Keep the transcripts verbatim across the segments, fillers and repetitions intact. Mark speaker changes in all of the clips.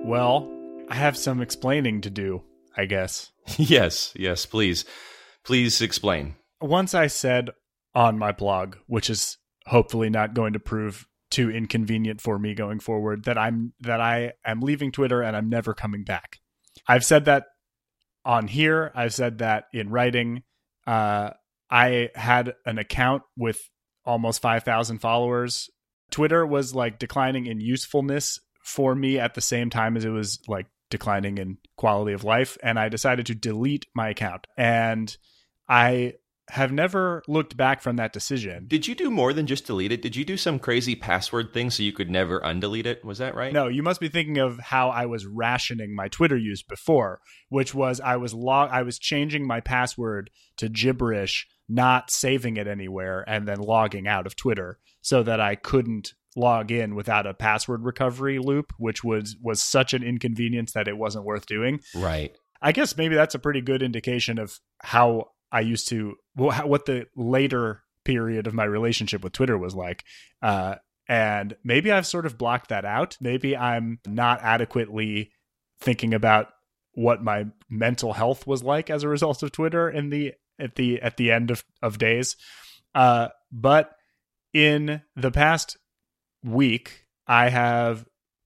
Speaker 1: Well, I have some explaining to do, I guess.
Speaker 2: Yes, yes, please. Please explain.
Speaker 1: Once I said on my blog, which is hopefully not going to prove too inconvenient for me going forward, that I'm that I am leaving Twitter and I'm never coming back. I've said that on here. I've said that in writing. Uh, I had an account with almost five thousand followers. Twitter was like declining in usefulness for me at the same time as it was like declining in quality of life. And I decided to delete my account. And I have never looked back from that decision.
Speaker 2: Did you do more than just delete it? Did you do some crazy password thing so you could never undelete it? Was that right?
Speaker 1: No, you must be thinking of how I was rationing my Twitter use before, which was I was log- I was changing my password to gibberish, not saving it anywhere, and then logging out of Twitter so that I couldn't log in without a password recovery loop, which was was such an inconvenience that it wasn't worth doing.
Speaker 2: Right.
Speaker 1: I guess maybe that's a pretty good indication of how I used to, what the later period of my relationship with Twitter was like. Uh, and maybe I've sort of blocked that out. Maybe I'm not adequately thinking about what my mental health was like as a result of Twitter in the at the at the end of, of days. Uh, but in the past week, I have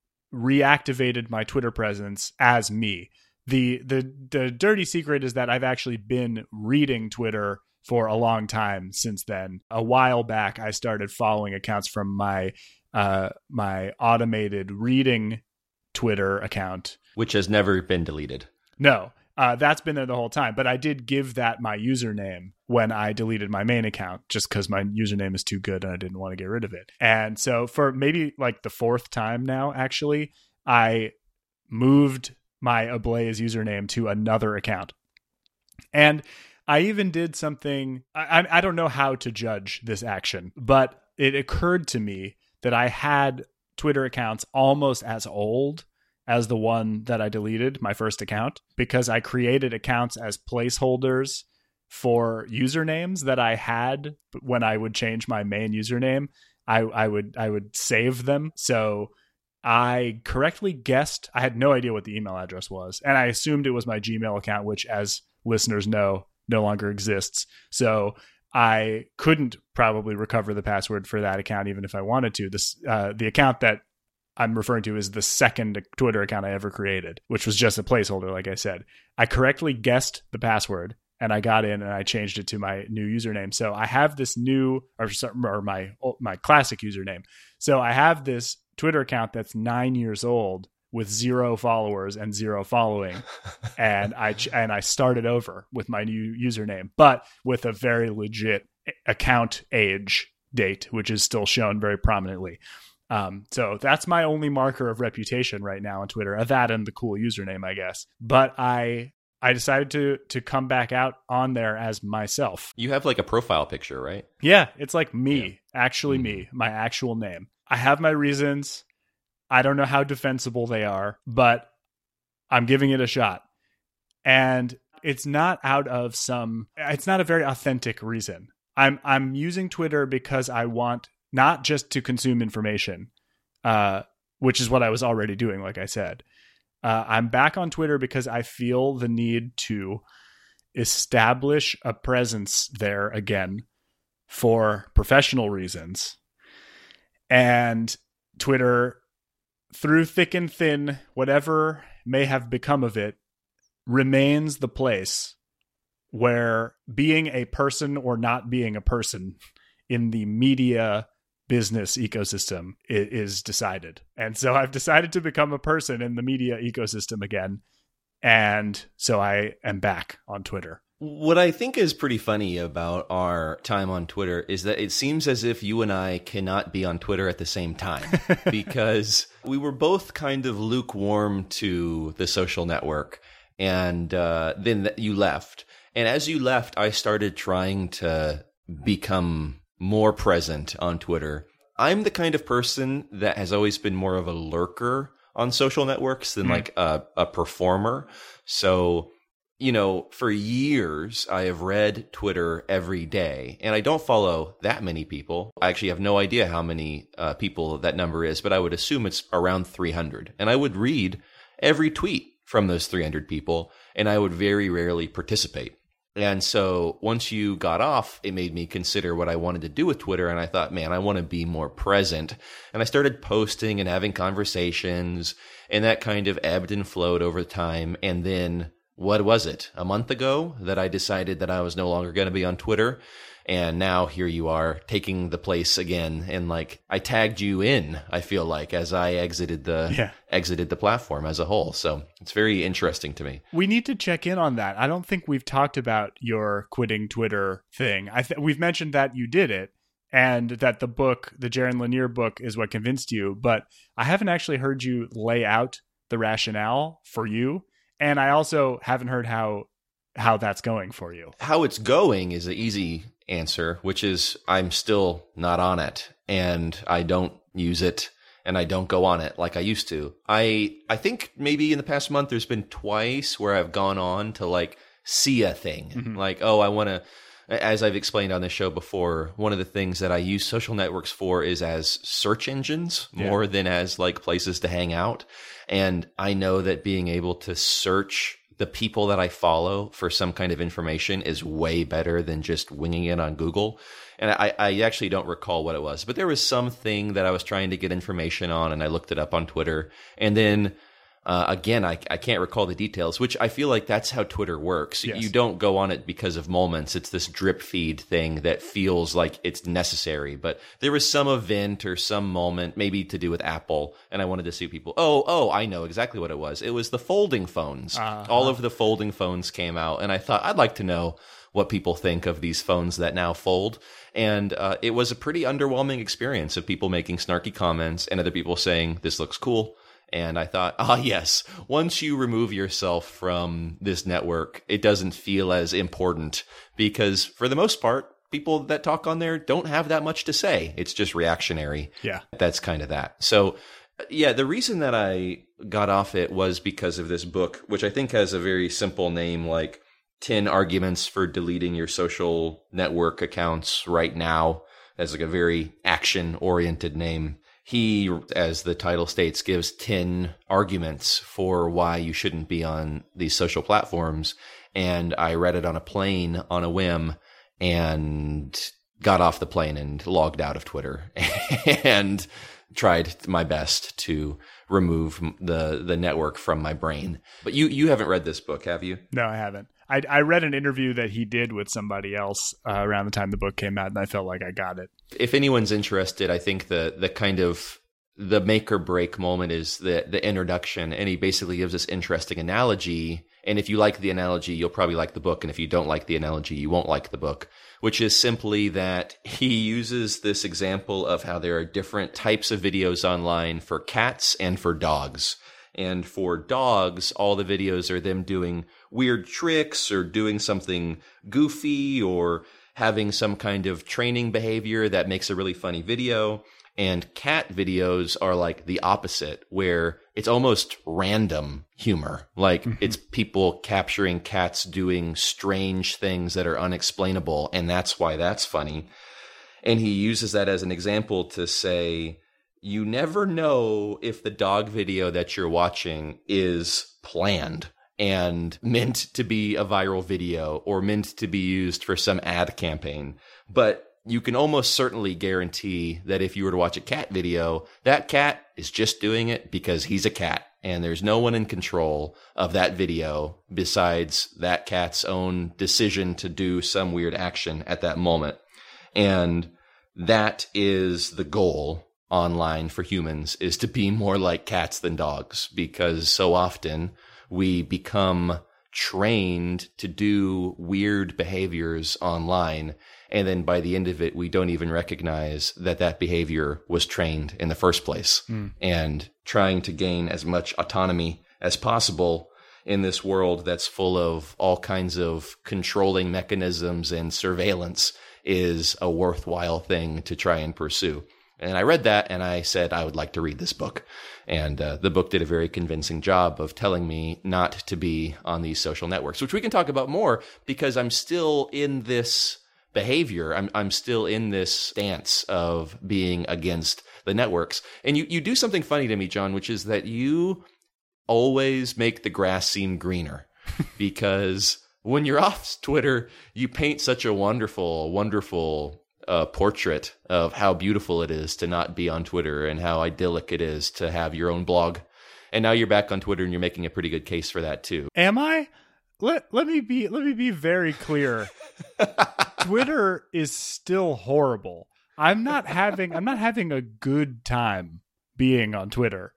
Speaker 1: reactivated my Twitter presence as me. The, the the dirty secret is that I've actually been reading Twitter for a long time since then. A while back, I started following accounts from my uh, my automated reading Twitter account.
Speaker 2: Which has never been deleted.
Speaker 1: No, uh, that's been there the whole time. But I did give that my username when I deleted my main account, just because my username is too good and I didn't want to get rid of it. And so for maybe like the fourth time now, actually, I moved my Ablaze username to another account. And I even did something, I, I don't know how to judge this action, but it occurred to me that I had Twitter accounts almost as old as the one that I deleted, my first account, because I created accounts as placeholders for usernames that I had when I would change my main username. I, I would I would save them. So I correctly guessed, I had no idea what the email address was, and I assumed it was my Gmail account, which, as listeners know, no longer exists. So I couldn't probably recover the password for that account, even if I wanted to. This uh, the account that I'm referring to is the second Twitter account I ever created, which was just a placeholder, like I said. I correctly guessed the password, and I got in and I changed it to my new username. So I have this new, or, or my my classic username. So I have this Twitter account that's nine years old with zero followers and zero following. and I and I started over with my new username, but with a very legit account age date, which is still shown very prominently. Um, so that's my only marker of reputation right now on Twitter, that and the cool username, I guess. But I I decided to to come back out on there as myself.
Speaker 2: You have like a profile picture, right?
Speaker 1: Yeah, it's like me, yeah. actually
Speaker 2: mm-hmm.
Speaker 1: me, my actual name. I have my reasons. I don't know how defensible they are, but I'm giving it a shot. And it's not out of some, it's not a very authentic reason. I'm I'm using Twitter because I want not just to consume information, uh, which is what I was already doing, like I said. Uh, I'm back on Twitter because I feel the need to establish a presence there again for professional reasons. And Twitter, through thick and thin, whatever may have become of it, remains the place where being a person or not being a person in the media business ecosystem is decided. And so I've decided to become a person in the media ecosystem again. And so I am back on Twitter.
Speaker 2: What I think is pretty funny about our time on Twitter is that it seems as if you and I cannot be on Twitter at the same time because we were both kind of lukewarm to the social network. And uh, then you left. And as you left, I started trying to become more present on Twitter. I'm the kind of person that has always been more of a lurker on social networks than mm. like a, a performer. So, you know, for years, I have read Twitter every day, and I don't follow that many people. I actually have no idea how many uh, people that number is, but I would assume it's around three hundred. And I would read every tweet from those three hundred people, and I would very rarely participate. And so once you got off, it made me consider what I wanted to do with Twitter. And I thought, man, I want to be more present. And I started posting and having conversations, and that kind of ebbed and flowed over time. And then what was it? A month ago that I decided that I was no longer going to be on Twitter. And now here you are taking the place again. And like I tagged you in, I feel like, as I exited the
Speaker 1: yeah.
Speaker 2: exited the platform as a whole. So it's very interesting to me.
Speaker 1: We need to check in on that. I don't think we've talked about your quitting Twitter thing. I th- we've mentioned that you did it and that the book, the Jaron Lanier book, is what convinced you. But I haven't actually heard you lay out the rationale for you. And I also haven't heard how how that's going for you.
Speaker 2: How it's going is an easy answer, which is I'm still not on it, and I don't use it, and I don't go on it like I used to. I I think maybe in the past month there's been twice where I've gone on to like see a thing. Mm-hmm. Like, oh, I want to, as I've explained on this show before, one of the things that I use social networks for is as search engines more yeah. than as like places to hang out. And I know that being able to search the people that I follow for some kind of information is way better than just winging it on Google. And I, I actually don't recall what it was, but there was something that I was trying to get information on, and I looked it up on Twitter. And then uh, again, I, I can't recall the details, which I feel like that's how Twitter works. Yes. You don't go on it because of moments. It's this drip feed thing that feels like it's necessary. But there was some event or some moment, maybe to do with Apple, and I wanted to see people. Oh, oh, I know exactly what it was. It was the folding phones. Uh-huh. All of the folding phones came out, and I thought I'd like to know what people think of these phones that now fold. And uh, it was a pretty underwhelming experience of people making snarky comments and other people saying, this looks cool. And I thought, ah, yes, once you remove yourself from this network, it doesn't feel as important because for the most part, people that talk on there don't have that much to say. It's just reactionary.
Speaker 1: Yeah.
Speaker 2: That's kind of that. So, yeah, the reason that I got off it was because of this book, which I think has a very simple name, like ten arguments for deleting your social network accounts right now. That's like a very action-oriented name. He, as the title states, gives ten arguments for why you shouldn't be on these social platforms. And I read it on a plane on a whim and got off the plane and logged out of Twitter and tried my best to remove the, the network from my brain. But you, you haven't read this book, have you?
Speaker 1: No, I haven't. I, I read an interview that he did with somebody else uh, around the time the book came out, and I felt like I got it.
Speaker 2: If anyone's interested, I think the the kind of the make or break moment is the the introduction, and he basically gives this interesting analogy. And if you like the analogy, you'll probably like the book, and if you don't like the analogy, you won't like the book. Which is simply that he uses this example of how there are different types of videos online for cats and for dogs. And for dogs, all the videos are them doing weird tricks or doing something goofy or having some kind of training behavior that makes a really funny video. And cat videos are like the opposite, where it's almost random humor. Like mm-hmm. it's people capturing cats doing strange things that are unexplainable. And that's why that's funny. And he uses that as an example to say, you never know if the dog video that you're watching is planned and meant to be a viral video or meant to be used for some ad campaign. But you can almost certainly guarantee that if you were to watch a cat video, that cat is just doing it because he's a cat. And there's no one in control of that video besides that cat's own decision to do some weird action at that moment. And that is the goal online for humans, is to be more like cats than dogs, because so often we become trained to do weird behaviors online. And then by the end of it, we don't even recognize that that behavior was trained in the first place. Mm. And trying to gain as much autonomy as possible in this world that's full of all kinds of controlling mechanisms and surveillance is a worthwhile thing to try and pursue. And I read that and I said, I would like to read this book. And uh, the book did a very convincing job of telling me not to be on these social networks, which we can talk about more because I'm still in this behavior. I'm I'm still in this stance of being against the networks. And you, you do something funny to me, John, which is that you always make the grass seem greener because when you're off Twitter, you paint such a wonderful, wonderful uh, portrait of how beautiful it is to not be on Twitter and how idyllic it is to have your own blog. And now you're back on Twitter and you're making a pretty good case for that too.
Speaker 1: Am I? Let let me be let me be very clear. Twitter is still horrible. I'm not having I'm not having a good time being on Twitter.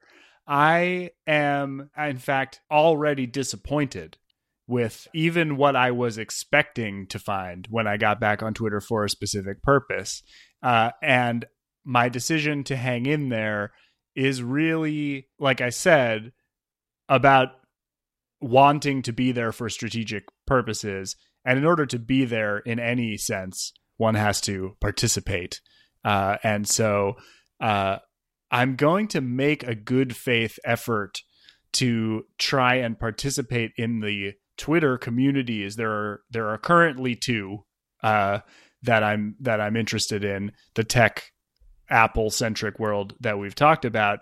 Speaker 1: I am, in fact, already disappointed with even what I was expecting to find when I got back on Twitter for a specific purpose. Uh, and my decision to hang in there is really, like I said, about wanting to be there for strategic purposes. And in order to be there in any sense, one has to participate. Uh, and so uh, I'm going to make a good faith effort to try and participate in the Twitter communities. There are there are currently two uh, that I'm that I'm interested in: the tech, Apple centric world that we've talked about,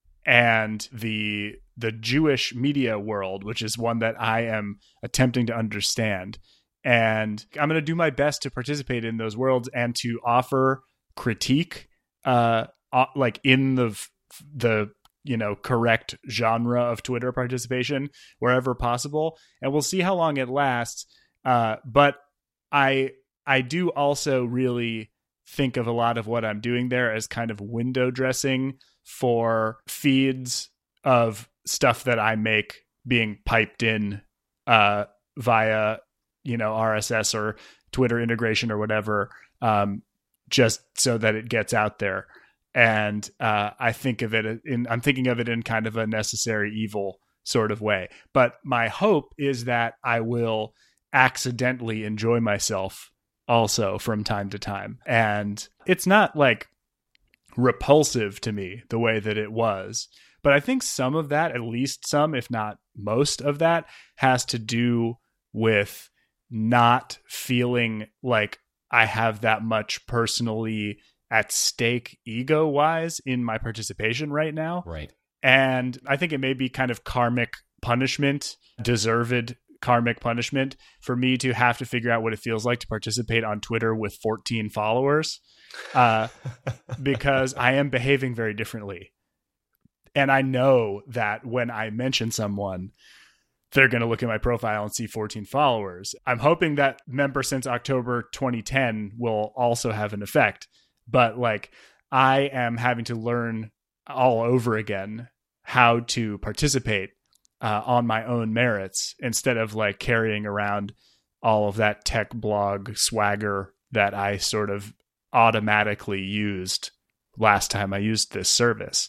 Speaker 1: and the the Jewish media world, which is one that I am attempting to understand. And I'm going to do my best to participate in those worlds and to offer critique, uh, like in the the you know, correct genre of Twitter participation wherever possible. And we'll see how long it lasts. Uh, but I, I do also really think of a lot of what I'm doing there as kind of window dressing for feeds of stuff that I make being piped in, uh, via, you know, R S S or Twitter integration or whatever, um, just so that it gets out there. And uh, I think of it in, I'm thinking of it in kind of a necessary evil sort of way. But my hope is that I will accidentally enjoy myself also from time to time. And it's not like repulsive to me the way that it was. But I think some of that, at least some, if not most of that, has to do with not feeling like I have that much personally at stake ego wise in my participation right now.
Speaker 2: Right.
Speaker 1: And I think it may be kind of karmic punishment, deserved karmic punishment for me to have to figure out what it feels like to participate on Twitter with fourteen followers, uh, because I am behaving very differently. And I know that when I mention someone, they're going to look at my profile and see fourteen followers. I'm hoping that member since October twenty ten will also have an effect. But like, I am having to learn all over again how to participate uh, on my own merits instead of like carrying around all of that tech blog swagger that I sort of automatically used last time I used this service.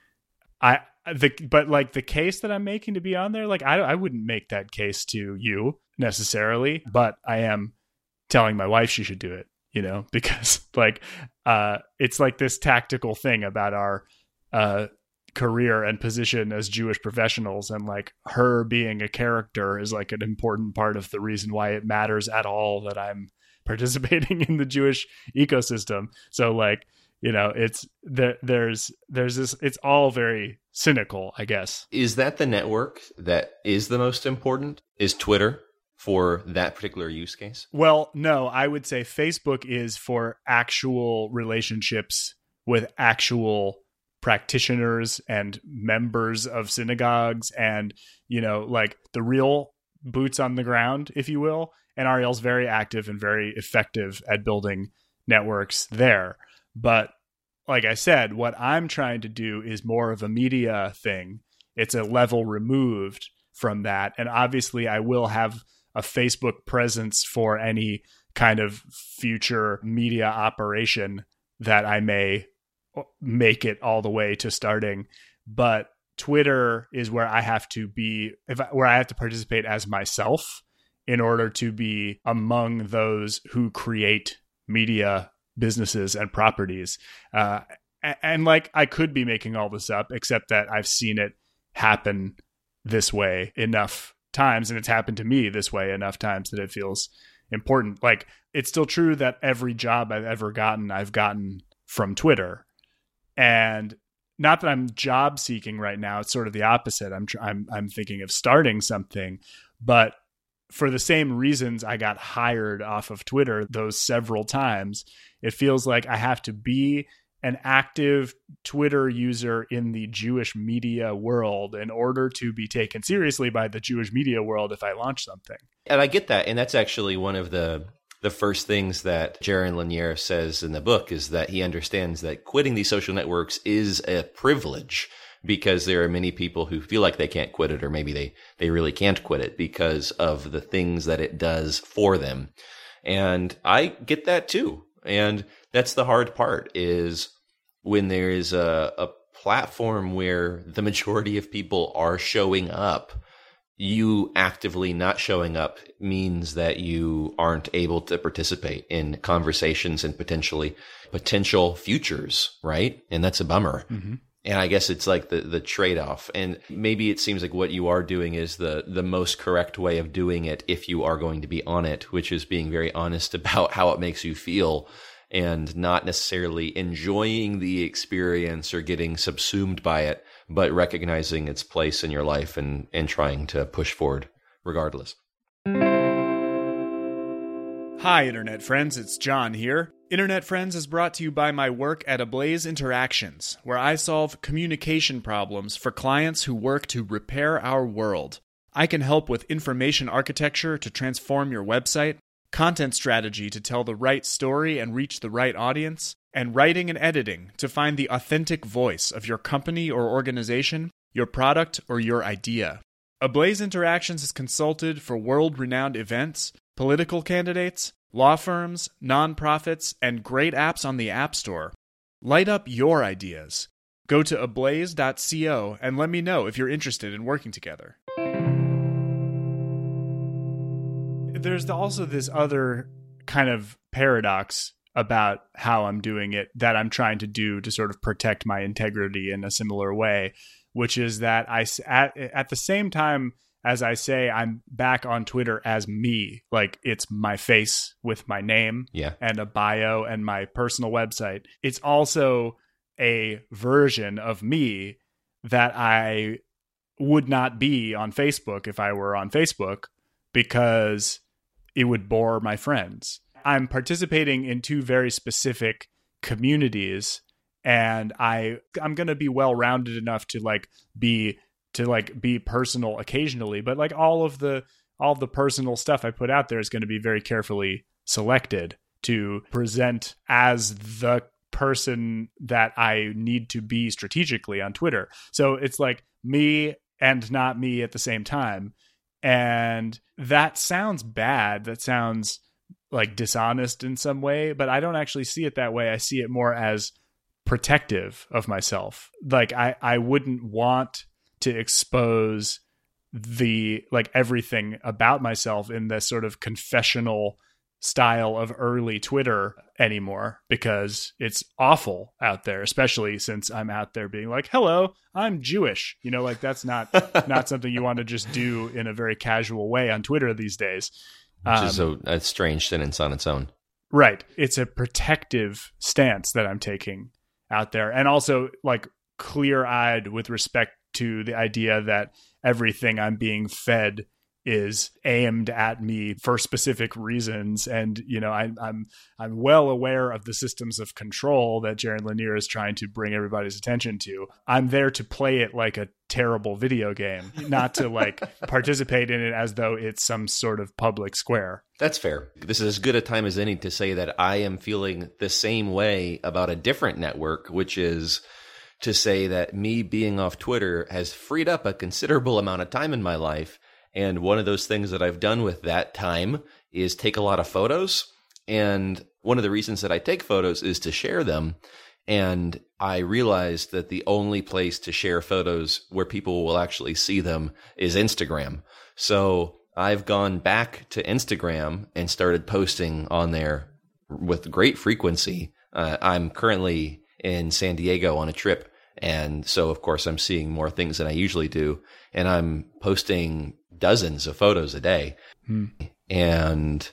Speaker 1: I the but like the case that I'm making to be on there, like I I wouldn't make that case to you necessarily, but I am telling my wife she should do it. You know, because like uh, it's like this tactical thing about our uh, career and position as Jewish professionals, and like her being a character is like an important part of the reason why it matters at all that I'm participating in the Jewish ecosystem. So like, you know, it's there. There's there's this. It's all very cynical, I guess.
Speaker 2: Is that the network that is the most important? Is Twitter? For that particular use case?
Speaker 1: Well, no, I would say Facebook is for actual relationships with actual practitioners and members of synagogues and, you know, like the real boots on the ground, if you will. And Ariel's very active and very effective at building networks there. But like I said, what I'm trying to do is more of a media thing. It's a level removed from that. And obviously I will have a Facebook presence for any kind of future media operation that I may make it all the way to starting. But Twitter is where I have to be, if I, where I have to participate as myself in order to be among those who create media businesses and properties. Uh, and, and like, I could be making all this up, except that I've seen it happen this way enough times, and it's happened to me this way enough times that it feels important. Like, it's still true that every job I've ever gotten, I've gotten from Twitter. And not that I'm job seeking right now. It's sort of the opposite. I'm tr- I'm I'm thinking of starting something, but for the same reasons I got hired off of Twitter those several times, it feels like I have to be an active Twitter user in the Jewish media world in order to be taken seriously by the Jewish media world if I launch something.
Speaker 2: And I get that. And that's actually one of the the first things that Jaron Lanier says in the book, is that he understands that quitting these social networks is a privilege, because there are many people who feel like they can't quit it, or maybe they, they really can't quit it because of the things that it does for them. And I get that too. And that's the hard part, is when there is a, a platform where the majority of people are showing up, you actively not showing up means that you aren't able to participate in conversations and potentially potential futures, right? And that's a bummer. Mm-hmm. And I guess it's like the, the trade-off. And maybe it seems like what you are doing is the, the most correct way of doing it if you are going to be on it, which is being very honest about how it makes you feel and not necessarily enjoying the experience or getting subsumed by it, but recognizing its place in your life and, and trying to push forward regardless.
Speaker 1: Hi, Internet friends. It's John here. Internet Friends is brought to you by my work at Ablaze Interactions, where I solve communication problems for clients who work to repair our world. I can help with information architecture to transform your website, content strategy to tell the right story and reach the right audience, and writing and editing to find the authentic voice of your company or organization, your product, or your idea. Ablaze Interactions is consulted for world-renowned events, political candidates, law firms, nonprofits, and great apps on the App Store. Light up your ideas. Go to ablaze dot co and let me know if you're interested in working together. There's also this other kind of paradox about how I'm doing it that I'm trying to do to sort of protect my integrity in a similar way, which is that I, at, at the same time as I say I'm back on Twitter as me, like it's my face with my name
Speaker 2: yeah.
Speaker 1: and a bio and my personal website, it's also a version of me that I would not be on Facebook if I were on Facebook, because it would bore my friends. I'm participating in two very specific communities, and I I'm going to be well-rounded enough to like be to like be personal occasionally, but like all of the all of the personal stuff I put out there is going to be very carefully selected to present as the person that I need to be strategically on Twitter. So it's like me and not me at the same time. And that sounds bad. That sounds like dishonest in some way, but I don't actually see it that way. I see it more as protective of myself. Like I, I wouldn't want to expose the, like everything about myself in this sort of confessional style of early Twitter anymore, because it's awful out there, especially since I'm out there being like, hello, I'm Jewish. You know, like that's not, not something you want to just do in a very casual way on Twitter these days.
Speaker 2: Which
Speaker 1: um,
Speaker 2: is a, a strange sentence on its own.
Speaker 1: Right. It's a protective stance that I'm taking out there. And also like clear-eyed with respect to the idea that everything I'm being fed is aimed at me for specific reasons. And, you know, I, I'm I'm well aware of the systems of control that Jaron Lanier is trying to bring everybody's attention to. I'm there to play it like a terrible video game, not to like participate in it as though it's some sort of public square.
Speaker 2: That's fair. This is as good a time as any to say that I am feeling the same way about a different network, which is to say that me being off Twitter has freed up a considerable amount of time in my life. And one of those things that I've done with that time is take a lot of photos. And one of the reasons that I take photos is to share them. And I realized that the only place to share photos where people will actually see them is Instagram. So I've gone back to Instagram and started posting on there with great frequency. Uh, I'm currently in San Diego on a trip. And so, of course, I'm seeing more things than I usually do. And I'm posting dozens of photos a day. Hmm. And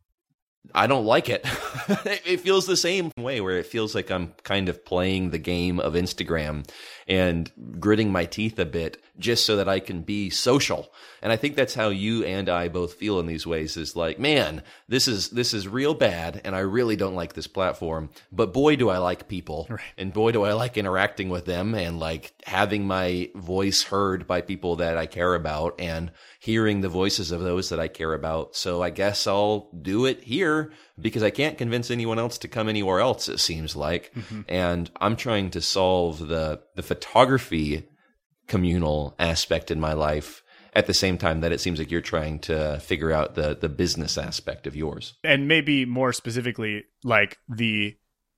Speaker 2: I don't like it. It feels the same way, where it feels like I'm kind of playing the game of Instagram. and gritting my teeth a bit just so that I can be social. And I think that's how you and I both feel in these ways, is like, man, this is this is real bad, and I really don't like this platform. But boy, do I like people. Right. And boy, do I like interacting with them and like having my voice heard by people that I care about and hearing the voices of those that I care about. So I guess I'll do it here because I can't convince anyone else to come anywhere else, it seems like. Mm-hmm. And I'm trying to solve the the photography communal aspect in my life at the same time that it seems like you're trying to figure out the the business aspect of yours.
Speaker 1: And maybe more specifically, like the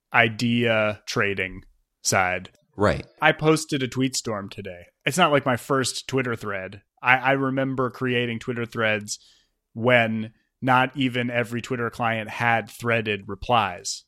Speaker 1: idea trading side.
Speaker 2: Right.
Speaker 1: I posted a tweet storm today. It's not like my first Twitter thread. I, I remember creating Twitter threads when not even every Twitter client had threaded replies.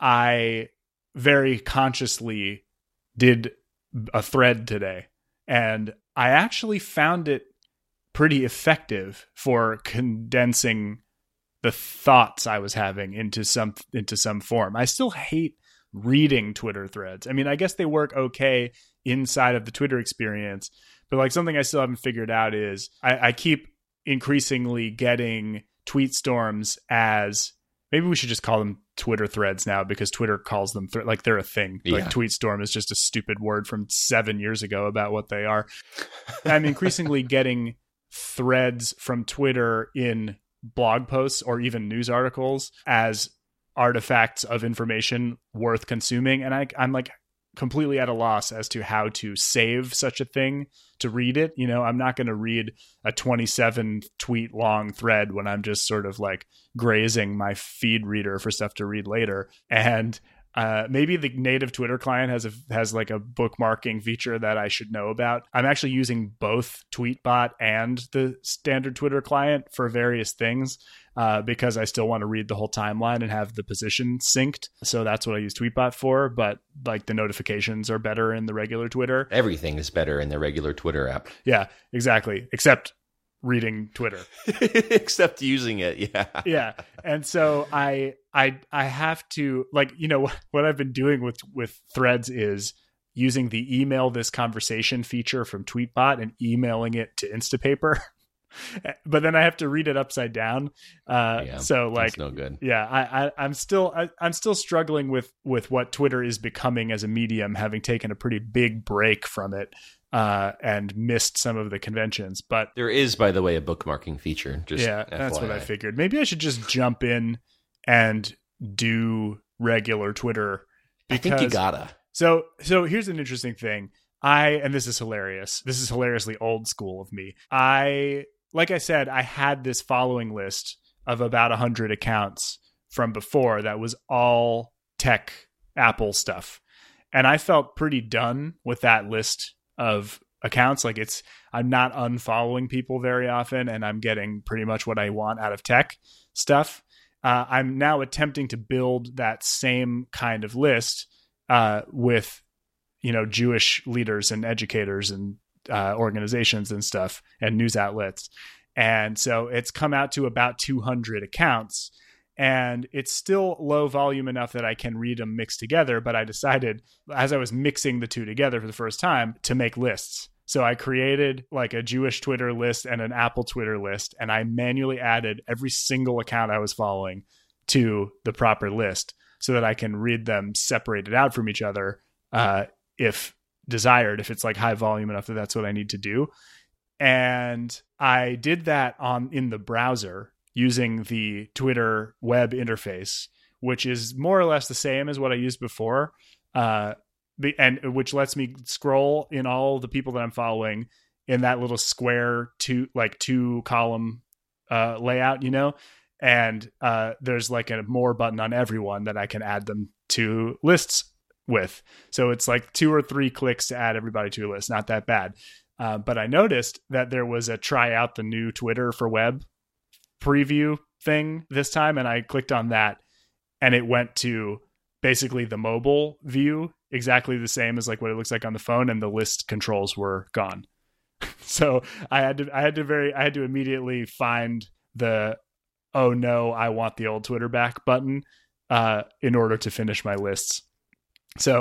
Speaker 1: I very consciously did a thread today, and I actually found it pretty effective for condensing the thoughts I was having into some into some form. I still hate reading Twitter threads. I mean, I guess they work okay inside of the Twitter experience, but like something I still haven't figured out is I, I keep increasingly getting tweet storms as, maybe we should just call them Twitter threads now because Twitter calls them th- like they're a thing. Yeah. Like tweet storm is just a stupid word from seven years ago about what they are. I'm increasingly getting threads from Twitter in blog posts or even news articles as artifacts of information worth consuming. And I, I'm like completely at a loss as to how to save such a thing to read it. You know, I'm not going to read a twenty-seven tweet long thread when I'm just sort of like grazing my feed reader for stuff to read later. And Uh, maybe the native Twitter client has a has like a bookmarking feature that I should know about. I'm actually using both Tweetbot and the standard Twitter client for various things uh, because I still want to read the whole timeline and have the position synced. So that's what I use Tweetbot for. But like the notifications are better in the regular Twitter.
Speaker 2: Everything is better in the regular Twitter app.
Speaker 1: Yeah, exactly. Except reading Twitter.
Speaker 2: Except using it, yeah.
Speaker 1: Yeah. And so I I I have to, like, you know, what I've been doing with with threads is using the email this conversation feature from Tweetbot and emailing it to Instapaper. But then I have to read it upside down. Uh yeah, so like
Speaker 2: that's no good.
Speaker 1: Yeah, I, I I'm still I, I'm still struggling with with what Twitter is becoming as a medium, having taken a pretty big break from it. Uh, and missed some of the conventions. But
Speaker 2: there is, by the way, a bookmarking feature. Just
Speaker 1: yeah,
Speaker 2: F Y I.
Speaker 1: That's what I figured. Maybe I should just jump in and do regular Twitter.
Speaker 2: Because, I think you gotta.
Speaker 1: So, so here's an interesting thing. I, and this is hilarious. This is hilariously old school of me. I, like I said, I had this following list of about a hundred accounts from before that was all tech Apple stuff. And I felt pretty done with that list of accounts. Like it's, I'm not unfollowing people very often, and I'm getting pretty much what I want out of tech stuff. Uh, I'm now attempting to build that same kind of list uh, with, you know, Jewish leaders and educators and uh, organizations and stuff and news outlets. And so it's come out to about two hundred accounts. And it's still low volume enough that I can read them mixed together. But I decided, as I was mixing the two together for the first time, to make lists. So I created like a Jewish Twitter list and an Apple Twitter list. And I manually added every single account I was following to the proper list so that I can read them separated out from each other uh, if desired, if it's like high volume enough that that's what I need to do. And I did that on in the browser using the Twitter web interface, which is more or less the same as what I used before, uh, and which lets me scroll in all the people that I'm following in that little square two, like two column uh, layout, you know, and uh, there's like a more button on everyone that I can add them to lists with. So it's like two or three clicks to add everybody to a list. Not that bad. Uh, but I noticed that there was a try out the new Twitter for web preview thing this time, and I clicked on that and it went to basically the mobile view, exactly the same as like what it looks like on the phone, and the list controls were gone. So I had to I had to very I had to immediately find the oh no, I want the old Twitter back button uh in order to finish my lists. So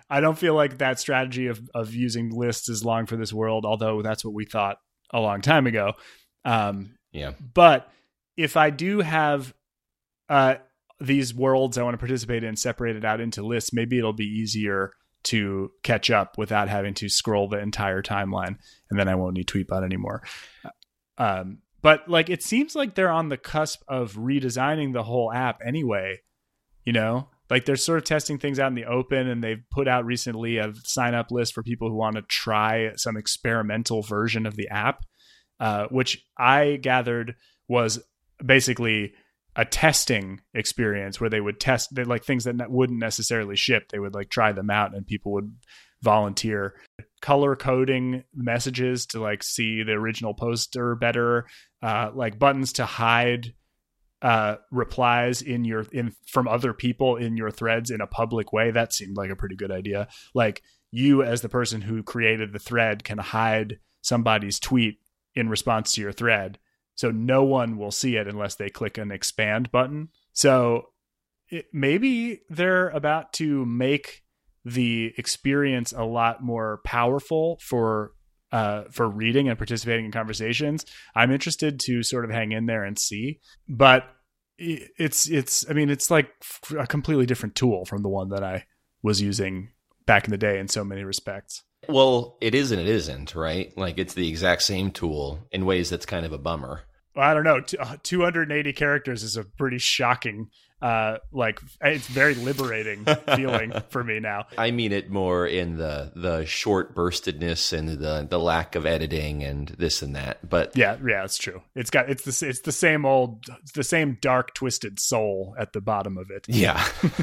Speaker 1: I don't feel like that strategy of, of using lists is long for this world, although that's what we thought a long time ago. Um,
Speaker 2: yeah.
Speaker 1: But if I do have uh, these worlds I want to participate in separated out into lists, maybe it'll be easier to catch up without having to scroll the entire timeline, and then I won't need Tweetbot anymore. Um, but like, it seems like they're on the cusp of redesigning the whole app anyway, you know? Like they're sort of testing things out in the open, and they've put out recently a sign up list for people who want to try some experimental version of the app, uh, which I gathered was basically a testing experience where they would test they like things that wouldn't necessarily ship. They would like try them out, and people would volunteer color coding messages to like see the original poster better, uh, like buttons to hide uh replies in your in from other people in your threads in a public way. That seemed like a pretty good idea. Like you as the person who created the thread can hide somebody's tweet in response to your thread, so no one will see it unless they click an expand button. So it, maybe they're about to make the experience a lot more powerful for Uh, for reading and participating in conversations. I'm interested to sort of hang in there and see, but it's, it's, I mean, it's like a completely different tool from the one that I was using back in the day in so many respects.
Speaker 2: Well, it is and it isn't, right? Like it's the exact same tool in ways that's kind of a bummer.
Speaker 1: Well, I don't know. two hundred eighty characters is a pretty shocking, uh, like it's very liberating feeling for me now.
Speaker 2: I mean it more in the the short burstedness and the the lack of editing and this and that. But
Speaker 1: yeah, yeah, it's true. It's got it's the it's the same old, it's the same dark twisted soul at the bottom of it.
Speaker 2: Yeah,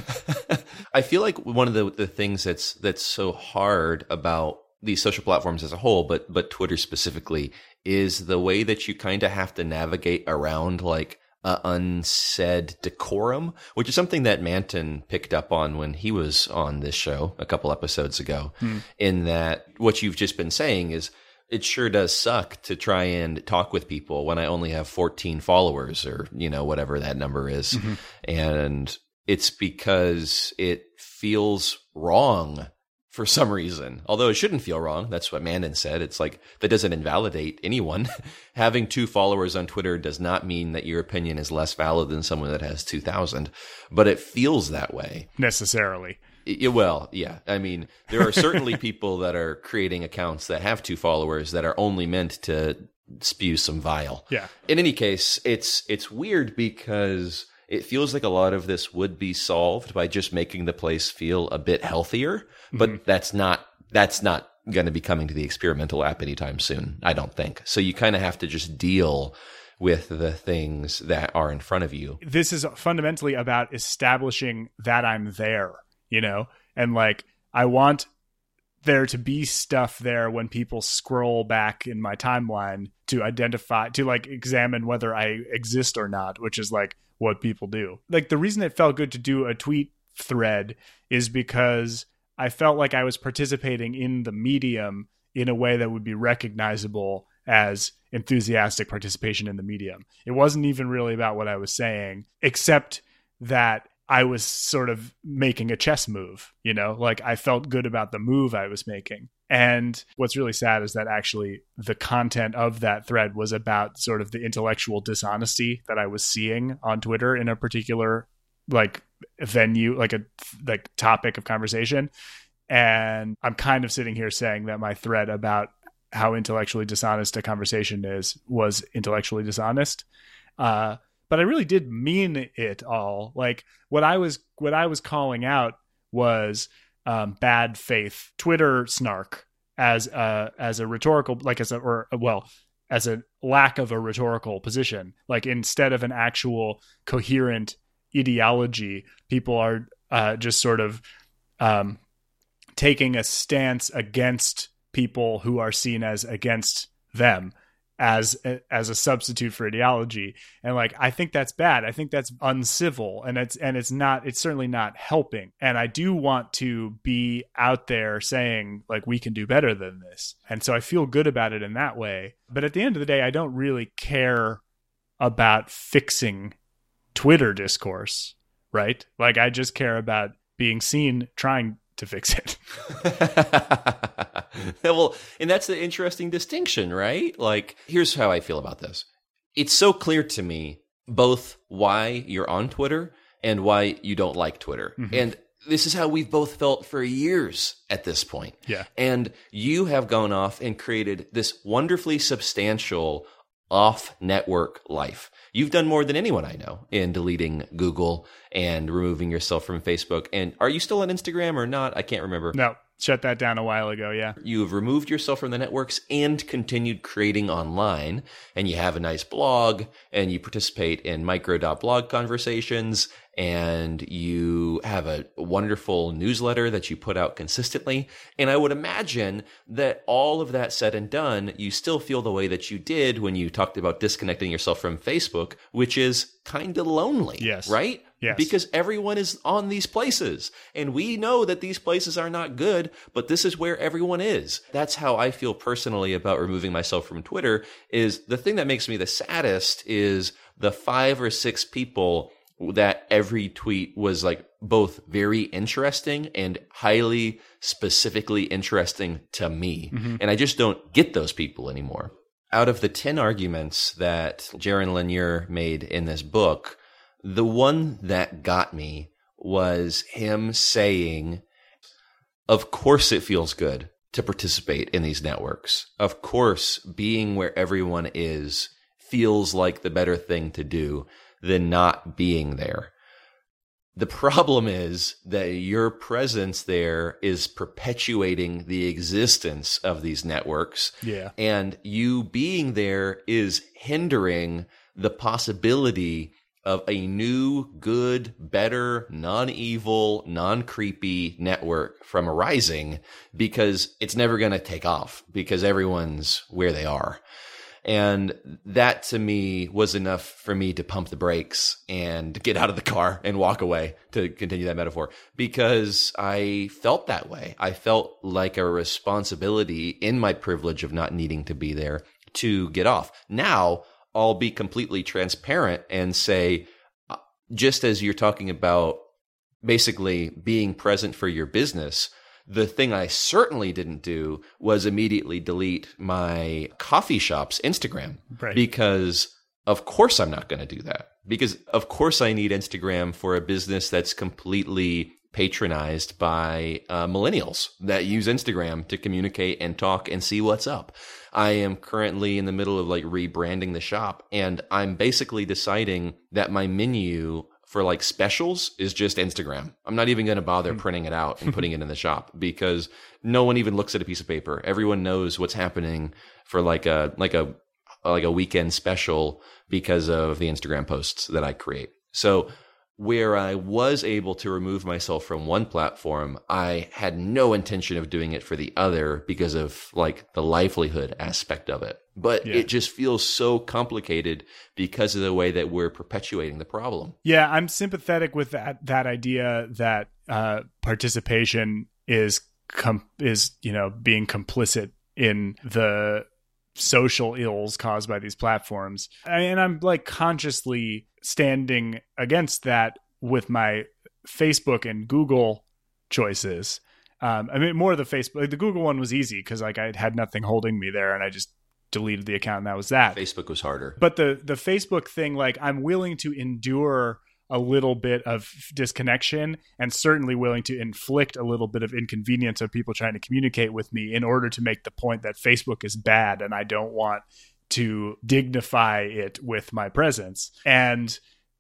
Speaker 2: I feel like one of the the things that's that's so hard about these social platforms as a whole, but but Twitter specifically, is the way that you kind of have to navigate around like uh, unsaid decorum, which is something that Manton picked up on when he was on this show a couple episodes ago. Hmm. In that, what you've just been saying is, it sure does suck to try and talk with people when I only have fourteen followers, or you know whatever that number is, mm-hmm. and it's because it feels wrong. For some reason, although it shouldn't feel wrong. That's what Mandan said. It's like, that doesn't invalidate anyone. Having two followers on Twitter does not mean that your opinion is less valid than someone that has two thousand, but it feels that way.
Speaker 1: Necessarily.
Speaker 2: It, well, yeah. I mean, there are certainly people that are creating accounts that have two followers that are only meant to spew some vile.
Speaker 1: Yeah.
Speaker 2: In any case, it's it's weird because it feels like a lot of this would be solved by just making the place feel a bit healthier, but mm-hmm. that's not that's not going to be coming to the experimental app anytime soon, I don't think. So you kind of have to just deal with the things that are in front of you.
Speaker 1: This is fundamentally about establishing that I'm there, you know, and like I want there to be stuff there when people scroll back in my timeline to identify, to like examine whether I exist or not, which is like what people do. Like the reason it felt good to do a tweet thread is because I felt like I was participating in the medium in a way that would be recognizable as enthusiastic participation in the medium. It wasn't even really about what I was saying, except that I was sort of making a chess move, you know, like I felt good about the move I was making. And what's really sad is that actually the content of that thread was about sort of the intellectual dishonesty that I was seeing on Twitter in a particular like venue, like a like topic of conversation. And I'm kind of sitting here saying that my thread about how intellectually dishonest a conversation is was intellectually dishonest. Uh, but I really did mean it all. Like what I was, what I was calling out was um, bad faith Twitter snark as a, as a rhetorical, like as a, or well, as a lack of a rhetorical position. Like instead of an actual coherent ideology, people are uh, just sort of um, taking a stance against people who are seen as against them as a, as a substitute for ideology. And like I think that's bad. I think that's uncivil, and it's and it's not it's certainly not helping. And I do want to be out there saying like we can do better than this. And so I feel good about it in that way. But at the end of the day, I don't really care about fixing Twitter discourse, right? Like I just care about being seen trying to fix it.
Speaker 2: Well, and that's the interesting distinction, right? Like, here's how I feel about this. It's so clear to me both why you're on Twitter and why you don't like Twitter. Mm-hmm. And this is how we've both felt for years at this point.
Speaker 1: Yeah.
Speaker 2: And you have gone off and created this wonderfully substantial off-network life. You've done more than anyone I know in deleting Google and removing yourself from Facebook. And are you still on Instagram or not? I can't remember.
Speaker 1: No, shut that down a while ago, yeah.
Speaker 2: You have removed yourself from the networks and continued creating online. And you have a nice blog and you participate in micro.blog conversations. And you have a wonderful newsletter that you put out consistently. And I would imagine that all of that said and done, you still feel the way that you did when you talked about disconnecting yourself from Facebook, which is kind of lonely.
Speaker 1: Yes.
Speaker 2: Right?
Speaker 1: Yes.
Speaker 2: Because everyone is on these places. And we know that these places are not good, but this is where everyone is. That's how I feel personally about removing myself from Twitter. Is the thing that makes me the saddest is the five or six people that every tweet was like both very interesting and highly specifically interesting to me. Mm-hmm. And I just don't get those people anymore. Out of the ten arguments that Jaron Lanier made in this book, the one that got me was him saying, of course it feels good to participate in these networks. Of course, being where everyone is feels like the better thing to do than not being there. The problem is that your presence there is perpetuating the existence of these networks.
Speaker 1: Yeah.
Speaker 2: And you being there is hindering the possibility of a new, good, better, non-evil, non-creepy network from arising, because it's never going to take off because everyone's where they are. And that to me was enough for me to pump the brakes and get out of the car and walk away, to continue that metaphor, because I felt that way. I felt like a responsibility in my privilege of not needing to be there to get off. Now I'll be completely transparent and say, just as you're talking about basically being present for your business, the thing I certainly didn't do was immediately delete my coffee shop's Instagram.
Speaker 1: Right.
Speaker 2: Because of course I'm not going to do that. Because of course I need Instagram for a business that's completely patronized by uh, millennials that use Instagram to communicate and talk and see what's up. I am currently in the middle of like rebranding the shop, and I'm basically deciding that my menu for like specials is just Instagram. I'm not even going to bother printing it out and putting it in the shop, because no one even looks at a piece of paper. Everyone knows what's happening for like a like a like a weekend special because of the Instagram posts that I create. So where I was able to remove myself from one platform, I had no intention of doing it for the other because of like the livelihood aspect of it. But yeah. It just feels so complicated because of the way that we're perpetuating the problem.
Speaker 1: Yeah, I'm sympathetic with that that idea that uh, participation is com- is you know being complicit in the social ills caused by these platforms, and I'm like consciously standing against that with my Facebook and Google choices. Um, I mean, more of the Facebook, like the Google one was easy because like I had nothing holding me there, and I just deleted the account, and that was that.
Speaker 2: Facebook was harder.
Speaker 1: But the the Facebook thing, like I'm willing to endure a little bit of disconnection, and certainly willing to inflict a little bit of inconvenience of people trying to communicate with me in order to make the point that Facebook is bad and I don't want to dignify it with my presence. And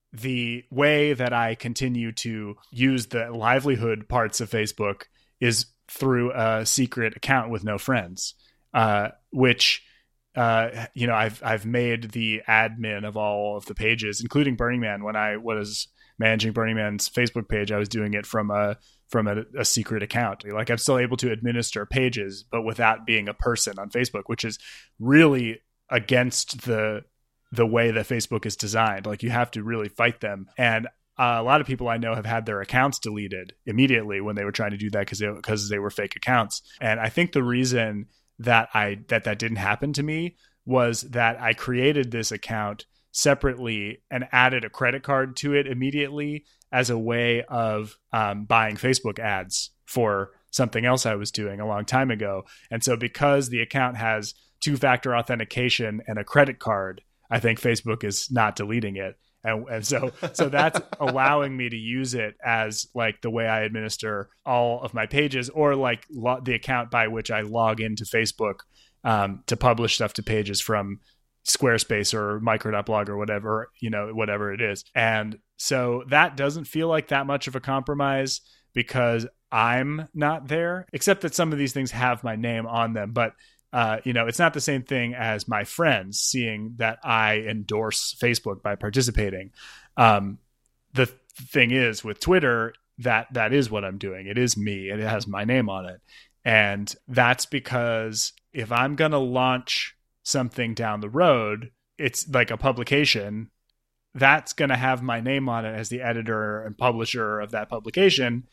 Speaker 1: the way that I continue to use the livelihood parts of Facebook is through a secret account with no friends, uh, which Uh, you know, I've I've made the admin of all of the pages, including Burning Man. When I was managing Burning Man's Facebook page, I was doing it from a from a, a secret account. Like I'm still able to administer pages, but without being a person on Facebook, which is really against the the way that Facebook is designed. Like you have to really fight them. And uh, a lot of people I know have had their accounts deleted immediately when they were trying to do that because they, because they were fake accounts. And I think the reason that I that that didn't happen to me was that I created this account separately and added a credit card to it immediately as a way of um, buying Facebook ads for something else I was doing a long time ago. And so because the account has two-factor authentication and a credit card, I think Facebook is not deleting it. And, and so so that's allowing me to use it as like the way I administer all of my pages, or like lo- the account by which I log into Facebook um, to publish stuff to pages from Squarespace or Micro.blog or whatever, you know, whatever it is. And so that doesn't feel like that much of a compromise because I'm not there, except that some of these things have my name on them. But Uh, you know, it's not the same thing as my friends seeing that I endorse Facebook by participating. Um, the th- thing is with Twitter, that that is what I'm doing. It is me, and it has my name on it. And that's because if I'm going to launch something down the road, it's like a publication, that's going to have my name on it as the editor and publisher of that publication.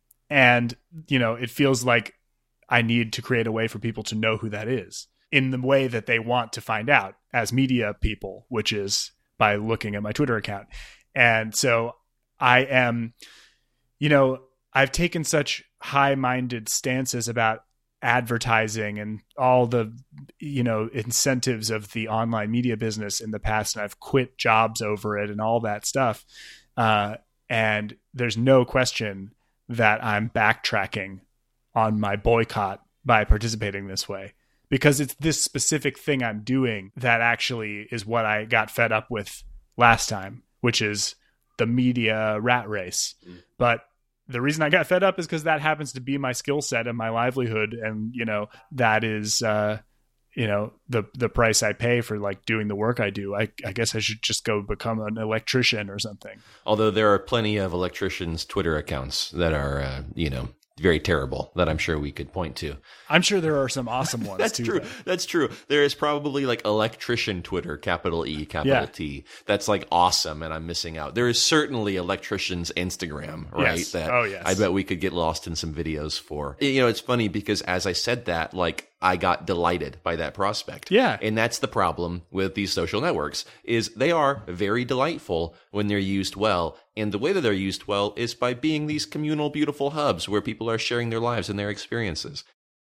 Speaker 1: And, you know, it feels like I need to create a way for people to know who that is in the way that they want to find out as media people, which is by looking at my Twitter account. And so I am, you know, I've taken such high-minded stances about advertising and all the, you know, incentives of the online media business in the past, and I've quit jobs over it and all that stuff. Uh, and there's no question that I'm backtracking on my boycott by participating this way, because it's this specific thing I'm doing that actually is what I got fed up with last time, which is the media rat race. Mm. But the reason I got fed up is because that happens to be my skill set and my livelihood. And, you know, that is, uh, you know, the, the price I pay for like doing the work I do. I, I guess I should just go become an electrician or something.
Speaker 2: Although there are plenty of electricians' Twitter accounts that are, uh, you know, very terrible that I'm sure we could point to.
Speaker 1: I'm sure there are some awesome ones.
Speaker 2: That's
Speaker 1: too,
Speaker 2: true.
Speaker 1: Though.
Speaker 2: That's true. There is probably like electrician Twitter, capital E, capital
Speaker 1: yeah.
Speaker 2: T. That's like awesome, and I'm missing out. There is certainly electrician's Instagram, right?
Speaker 1: Yes.
Speaker 2: That
Speaker 1: oh, yes.
Speaker 2: I bet we could get lost in some videos for. You know, it's funny because as I said that, like, I got delighted by that prospect.
Speaker 1: Yeah.
Speaker 2: And that's the problem with these social networks, is they are very delightful when they're used well. And the way that they're used well is by being these communal, beautiful hubs where people are sharing their lives and their experiences.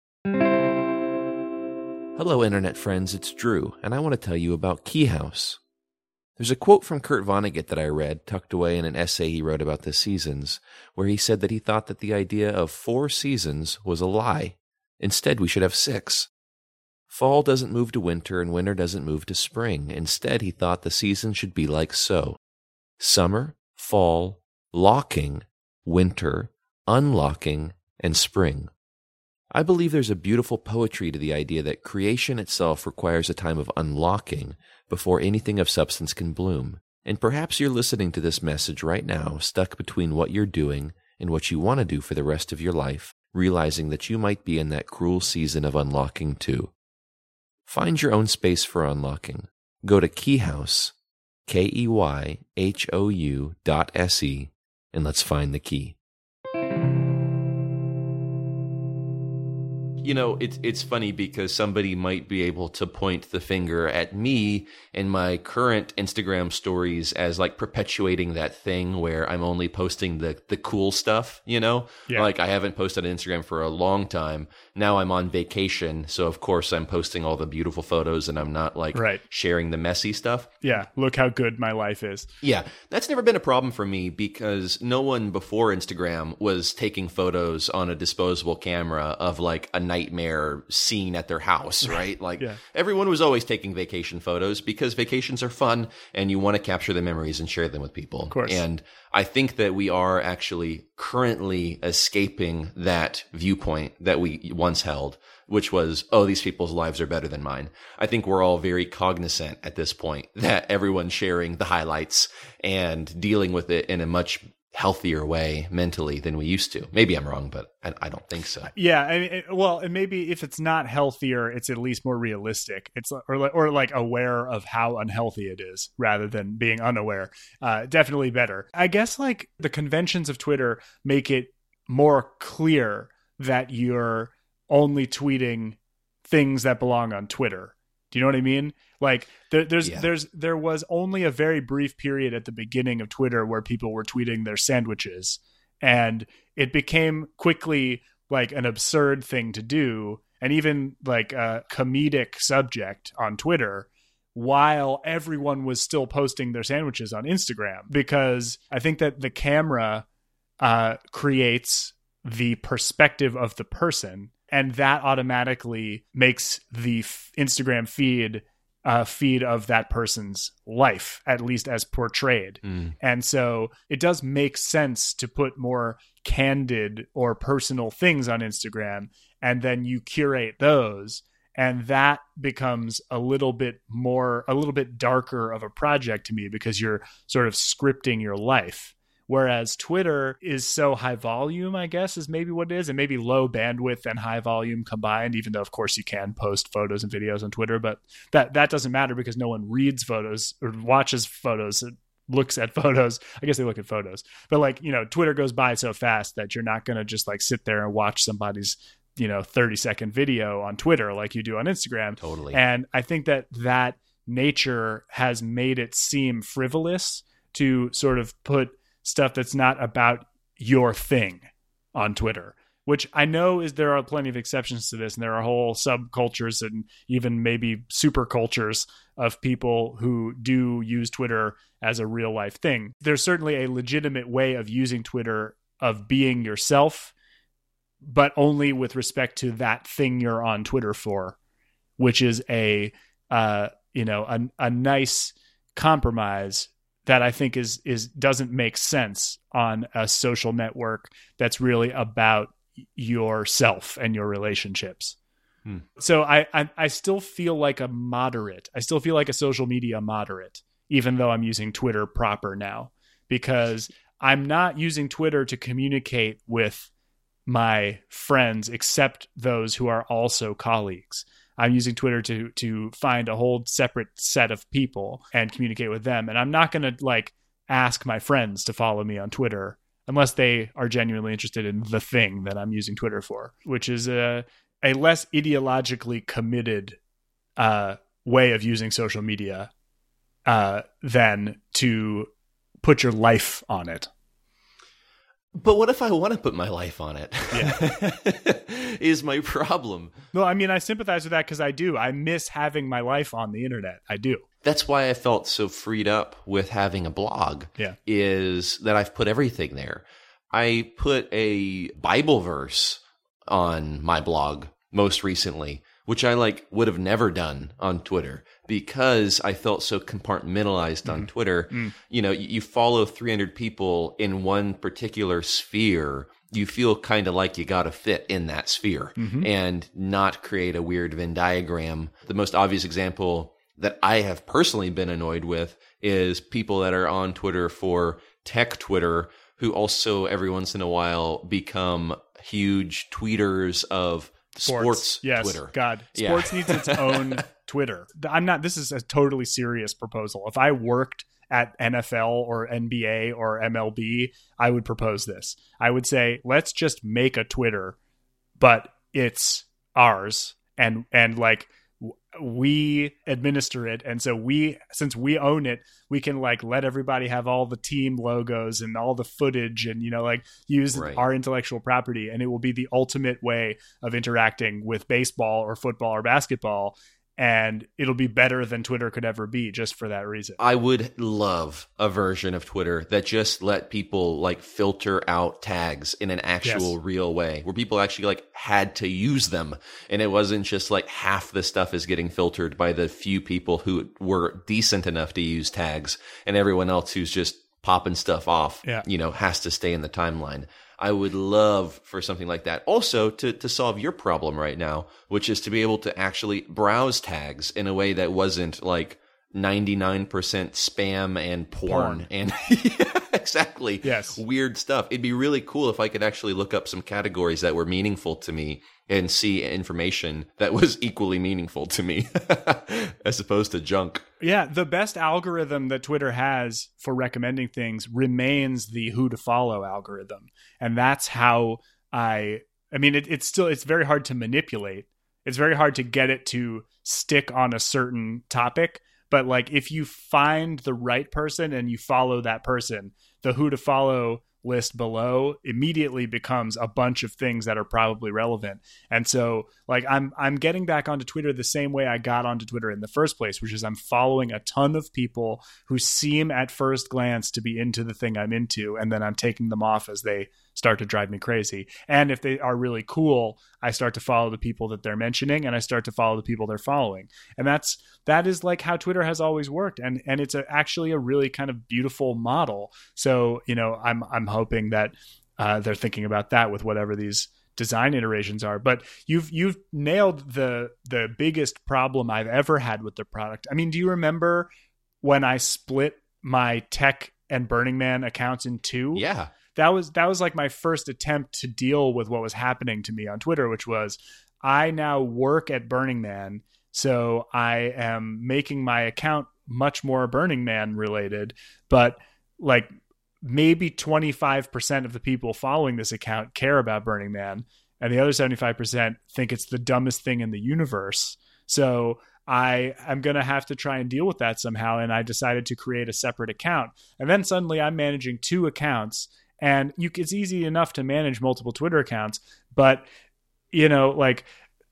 Speaker 2: Hello, Internet friends. It's Drew, and I want to tell you about KeyHouse. There's a quote from Kurt Vonnegut that I read, tucked away in an essay he wrote about the seasons, where he said that he thought that the idea of four seasons was a lie. Instead, we should have six. Fall doesn't move to winter, and winter doesn't move to spring. Instead, he thought the season should be like so. Summer, fall, locking, winter, unlocking, and spring. I believe there's a beautiful poetry to the idea that creation itself requires a time of unlocking before anything of substance can bloom. And perhaps you're listening to this message right now, stuck between what you're doing and what you want to do for the rest of your life, realizing that you might be in that cruel season of unlocking too. Find your own space for unlocking. Go to KeyHouse, K E Y H O U dot S E, and let's find the key. You know, it's it's funny because somebody might be able to point the finger at me and my current Instagram stories as like perpetuating that thing where I'm only posting the the cool stuff, you know?
Speaker 1: Yeah.
Speaker 2: Like I haven't posted on Instagram for a long time. Now I'm on vacation, so of course I'm posting all the beautiful photos and I'm not like
Speaker 1: right.
Speaker 2: sharing the messy stuff.
Speaker 1: Yeah, look how good my life is.
Speaker 2: Yeah, that's never been a problem for me because no one before Instagram was taking photos on a disposable camera of like a nightmare scene at their house, right? Like
Speaker 1: yeah.
Speaker 2: everyone was always taking vacation photos because vacations are fun and you want to capture the memories and share them with people.
Speaker 1: Of course.
Speaker 2: And I think that we are actually currently escaping that viewpoint that we once held, which was, oh, these people's lives are better than mine. I think we're all very cognizant at this point that everyone's sharing the highlights and dealing with it in a much healthier way mentally than we used to. Maybe I'm wrong, but I, I don't think so.
Speaker 1: Yeah, I mean, well, and maybe if it's not healthier, it's at least more realistic. It's or like, or like aware of how unhealthy it is rather than being unaware. Uh, definitely better. I guess like the conventions of Twitter make it more clear that you're only tweeting things that belong on Twitter. Do you know what I mean? Like there, there's
Speaker 2: yeah.
Speaker 1: there's there was only a very brief period at the beginning of Twitter where people were tweeting their sandwiches, and it became quickly like an absurd thing to do, and even like a comedic subject on Twitter, while everyone was still posting their sandwiches on Instagram, because I think that the camera uh, creates the perspective of the person, and that automatically makes the f- Instagram feed uh, feed of that person's life, at least as portrayed. Mm. And so it does make sense to put more candid or personal things on Instagram, and then you curate those. And that becomes a little bit more, a little bit darker of a project to me, because you're sort of scripting your life. Whereas Twitter is so high volume, I guess, is maybe what it is, and maybe low bandwidth and high volume combined, even though, of course, you can post photos and videos on Twitter. But that, that doesn't matter, because no one reads photos or watches photos, looks at photos. I guess they look at photos. But like, you know, Twitter goes by so fast that you're not going to just like sit there and watch somebody's, you know, thirty second video on Twitter like you do on Instagram.
Speaker 2: Totally.
Speaker 1: And I think that that nature has made it seem frivolous to sort of put stuff that's not about your thing on Twitter, which I know is there are plenty of exceptions to this. And there are whole subcultures and even maybe super cultures of people who do use Twitter as a real life thing. There's certainly a legitimate way of using Twitter, of being yourself, but only with respect to that thing you're on Twitter for, which is a, uh, you know, a, a nice compromise that I think is, is, doesn't make sense on a social network that's really about yourself and your relationships. Hmm. So I, I, I still feel like a moderate. I still feel like a social media moderate, even though I'm using Twitter proper now, because I'm not using Twitter to communicate with my friends, except those who are also colleagues. I'm using Twitter to to find a whole separate set of people and communicate with them. And I'm not going to like ask my friends to follow me on Twitter unless they are genuinely interested in the thing that I'm using Twitter for, which is a, a less ideologically committed uh, way of using social media uh, than to put your life on it.
Speaker 2: But what if I want to put my life on it?
Speaker 1: Yeah.
Speaker 2: Is my problem.
Speaker 1: No, I mean, I sympathize with that because I do. I miss having my life on the internet. I do.
Speaker 2: That's why I felt so freed up with having a blog.
Speaker 1: Yeah.
Speaker 2: Is that I've put everything there. I put a Bible verse on my blog most recently, which I like would have never done on Twitter, because I felt so compartmentalized mm-hmm. on Twitter. Mm. You know, you, you follow three hundred people in one particular sphere. You feel kind of like you got to fit in that sphere mm-hmm. and not create a weird Venn diagram. The most obvious example that I have personally been annoyed with is people that are on Twitter for tech Twitter, who also every once in a while become huge tweeters of sports, sports
Speaker 1: yes.
Speaker 2: Twitter.
Speaker 1: God, sports yeah. needs its own Twitter. I'm not, this is a totally serious proposal. If I worked at N F L or N B A or M L B, I would propose this. I would say, let's just make a Twitter, but it's ours. And, and like, we administer it, and so we, since we own it, we can like let everybody have all the team logos and all the footage, and you know, like use right. our intellectual property, and it will be the ultimate way of interacting with baseball or football or basketball. And it'll be better than Twitter could ever be, just for that reason.
Speaker 2: I would love a version of Twitter that just let people like filter out tags in an actual yes. real way, where people actually like had to use them. And it wasn't just like half the stuff is getting filtered by the few people who were decent enough to use tags, and everyone else who's just popping stuff off,
Speaker 1: yeah.
Speaker 2: you know, has to stay in the timeline. I would love for something like that. Also, to, to solve your problem right now, which is to be able to actually browse tags in a way that wasn't like ninety-nine percent spam and porn. porn. And yeah, exactly.
Speaker 1: Yes.
Speaker 2: Weird stuff. It'd be really cool if I could actually look up some categories that were meaningful to me and see information that was equally meaningful to me as opposed to junk.
Speaker 1: Yeah, the best algorithm that Twitter has for recommending things remains the who to follow algorithm. And that's how I, I mean, it, it's still, it's very hard to manipulate. It's very hard to get it to stick on a certain topic. But like, if you find the right person and you follow that person, the who to follow list below immediately becomes a bunch of things that are probably relevant. And so like I'm I'm getting back onto Twitter the same way I got onto Twitter in the first place, which is I'm following a ton of people who seem at first glance to be into the thing I'm into, and then I'm taking them off as they start to drive me crazy. And if they are really cool, I start to follow the people that they're mentioning, and I start to follow the people they're following. And that's that is like how Twitter has always worked, and and it's a, actually a really kind of beautiful model. So you know I'm I'm hoping that uh, they're thinking about that with whatever these design iterations are. But you've you've nailed the the biggest problem I've ever had with the product. I mean, do you remember when I split my Tech and Burning Man accounts in two?
Speaker 2: Yeah.
Speaker 1: That was that was like my first attempt to deal with what was happening to me on Twitter, which was I now work at Burning Man, so I am making my account much more Burning Man related, but like maybe twenty-five percent of the people following this account care about Burning Man, and the other seventy-five percent think it's the dumbest thing in the universe. So I am going to have to try and deal with that somehow, and I decided to create a separate account. And then suddenly I'm managing two accounts, and you, it's easy enough to manage multiple Twitter accounts, but you know, like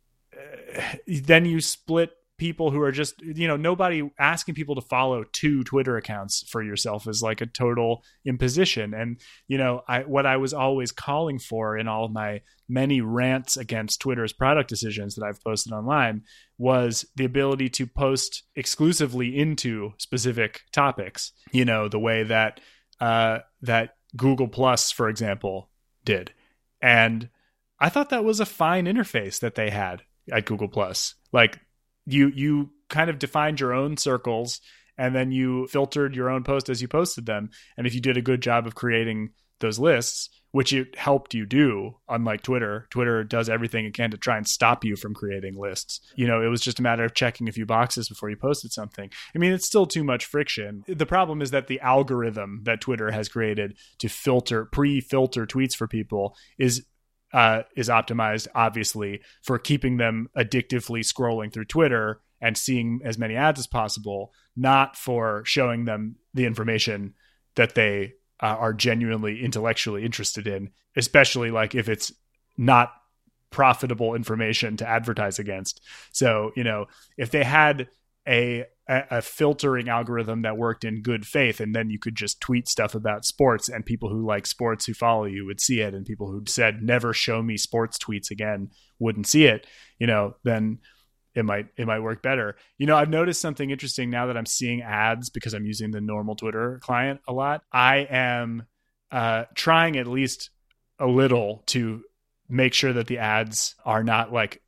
Speaker 1: uh, then you split people who are just, you know, nobody asking people to follow two Twitter accounts for yourself is like a total imposition. And, you know, I, what I was always calling for in all of my many rants against Twitter's product decisions that I've posted online was the ability to post exclusively into specific topics, you know, the way that, uh, that Google Plus, for example, did. And I thought that was a fine interface that they had at Google Plus. Like, You you kind of defined your own circles, and then you filtered your own posts as you posted them. And if you did a good job of creating those lists, which it helped you do, unlike Twitter, Twitter does everything it can to try and stop you from creating lists. You know, it was just a matter of checking a few boxes before you posted something. I mean, it's still too much friction. The problem is that the algorithm that Twitter has created to filter, pre-filter tweets for people is Uh, is optimized, obviously, for keeping them addictively scrolling through Twitter and seeing as many ads as possible, not for showing them the information that they uh, are genuinely intellectually interested in, especially like if it's not profitable information to advertise against. So, you know, if they had a a filtering algorithm that worked in good faith, and then you could just tweet stuff about sports, and people who like sports who follow you would see it, and people who said never show me sports tweets again wouldn't see it, you know, then it might it might work better. You know, I've noticed something interesting now that I'm seeing ads because I'm using the normal Twitter client a lot. I am uh, trying at least a little to make sure that the ads are not like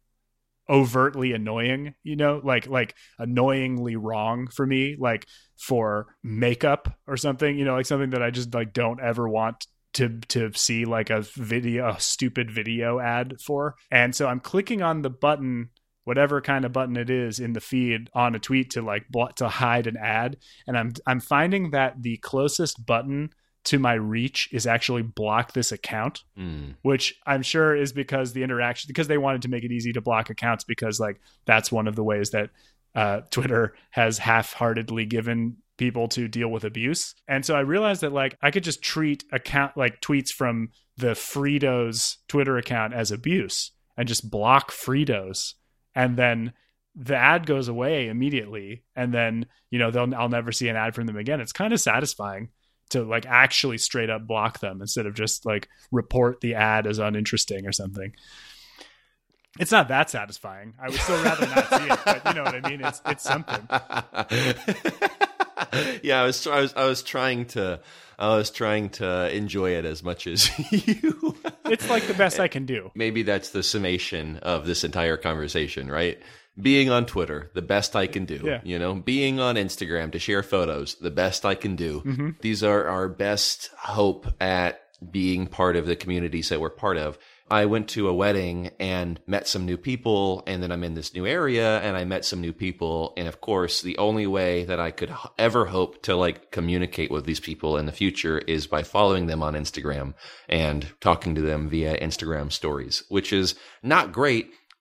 Speaker 1: overtly annoying, you know, like like annoyingly wrong for me, like for makeup or something, you know, like something that I just like don't ever want to to see like a video, a stupid video ad for. And so I'm clicking on the button, whatever kind of button it is in the feed on a tweet to like blo- to hide an ad, and I'm I'm finding that the closest button to my reach is actually block this account, mm. which I'm sure is because the interaction, because they wanted to make it easy to block accounts, because like that's one of the ways that uh, Twitter has half-heartedly given people to deal with abuse. And so I realized that like I could just treat account like tweets from the Fritos Twitter account as abuse and just block Fritos, and then the ad goes away immediately, and then you know they'll I'll never see an ad from them again. It's kind of satisfying to like actually straight up block them instead of just like report the ad as uninteresting or something. It's not that satisfying. I would still rather not see it, but you know what I mean? It's it's something.
Speaker 2: Yeah, I was I was I was trying to I was trying to enjoy it as much as you.
Speaker 1: It's like the best I can do.
Speaker 2: Maybe that's the summation of this entire conversation, right? Being on Twitter, the best I can do.
Speaker 1: Yeah.
Speaker 2: You know, being on Instagram to share photos, the best I can do.
Speaker 1: Mm-hmm.
Speaker 2: These are our best hope at being part of the communities that we're part of. I went to a wedding and met some new people, and then I'm in this new area and I met some new people. And of course, the only way that I could ever hope to like communicate with these people in the future is by following them on Instagram and talking to them via Instagram stories, which is not great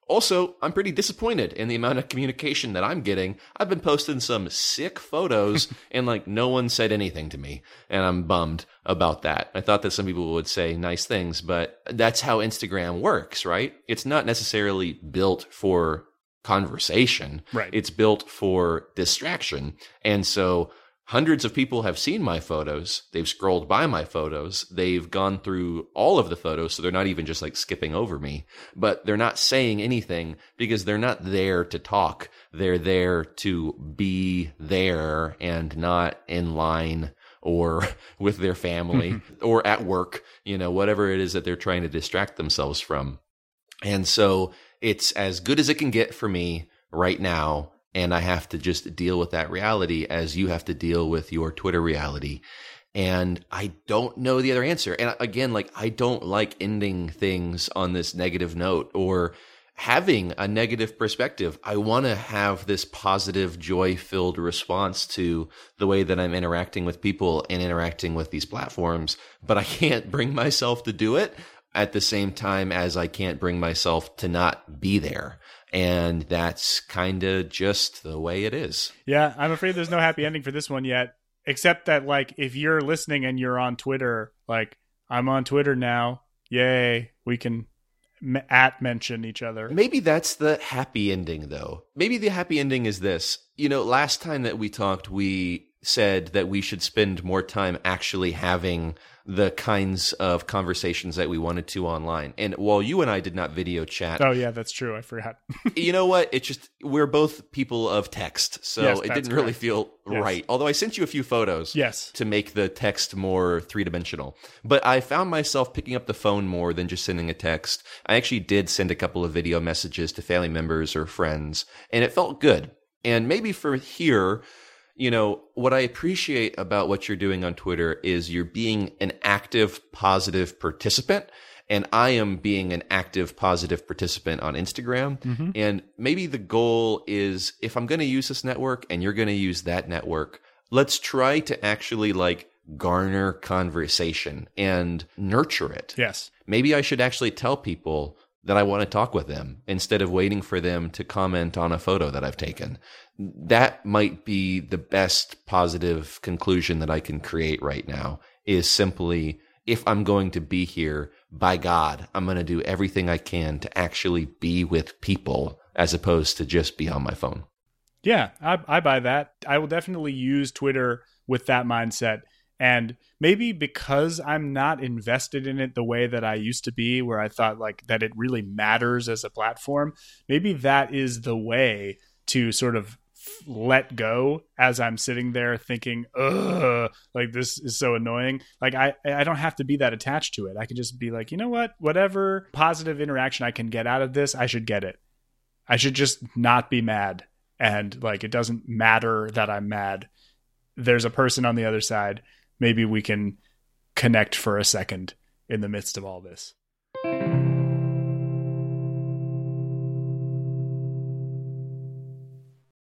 Speaker 2: Also, I'm pretty disappointed in the amount of communication that I'm getting. I've been posting some sick photos and like no one said anything to me. And I'm bummed about that. I thought that some people would say nice things, but that's how Instagram works, right? It's not necessarily built for conversation.
Speaker 1: Right.
Speaker 2: It's built for distraction. And so hundreds of people have seen my photos. They've scrolled by my photos. They've gone through all of the photos. So they're not even just like skipping over me, but they're not saying anything because they're not there to talk. They're there to be there and not in line or with their family or at work, you know, whatever it is that they're trying to distract themselves from. And so it's as good as it can get for me right now. And I have to just deal with that reality as you have to deal with your Twitter reality. And I don't know the other answer. And again, like, I don't like ending things on this negative note or having a negative perspective. I want to have this positive, joy-filled response to the way that I'm interacting with people and interacting with these platforms. But I can't bring myself to do it at the same time as I can't bring myself to not be there. And that's kind of just the way it is.
Speaker 1: Yeah, I'm afraid there's no happy ending for this one yet, except that, like, if you're listening and you're on Twitter, like, I'm on Twitter now. Yay, we can m- at mention each other.
Speaker 2: Maybe that's the happy ending, though. Maybe the happy ending is this. You know, last time that we talked, we said that we should spend more time actually having the kinds of conversations that we wanted to online. And while you and I did not video chat.
Speaker 1: Oh, yeah, that's true. I forgot.
Speaker 2: You know what? It just, we're both people of text. So
Speaker 1: yes,
Speaker 2: it didn't
Speaker 1: correct.
Speaker 2: really feel
Speaker 1: yes.
Speaker 2: right. Although I sent you a few photos
Speaker 1: yes.
Speaker 2: to make the text more three dimensional. But I found myself picking up the phone more than just sending a text. I actually did send a couple of video messages to family members or friends, and it felt good. And maybe for here, you know, what I appreciate about what you're doing on Twitter is you're being an active, positive participant. And I am being an active, positive participant on Instagram. Mm-hmm. And maybe the goal is, if I'm going to use this network and you're going to use that network, let's try to actually like garner conversation and nurture it.
Speaker 1: Yes.
Speaker 2: Maybe I should actually tell people that I want to talk with them instead of waiting for them to comment on a photo that I've taken. That might be the best positive conclusion that I can create right now, is simply, if I'm going to be here, by God, I'm going to do everything I can to actually be with people as opposed to just be on my phone.
Speaker 1: Yeah, I, I buy that. I will definitely use Twitter with that mindset. And maybe because I'm not invested in it the way that I used to be, where I thought like that it really matters as a platform, maybe that is the way to sort of let go as I'm sitting there thinking, ugh, like this is so annoying. Like I, I don't have to be that attached to it. I can just be like, you know what, whatever positive interaction I can get out of this, I should get it. I should just not be mad. And like, it doesn't matter that I'm mad. There's a person on the other side. Maybe we can connect for a second in the midst of all this.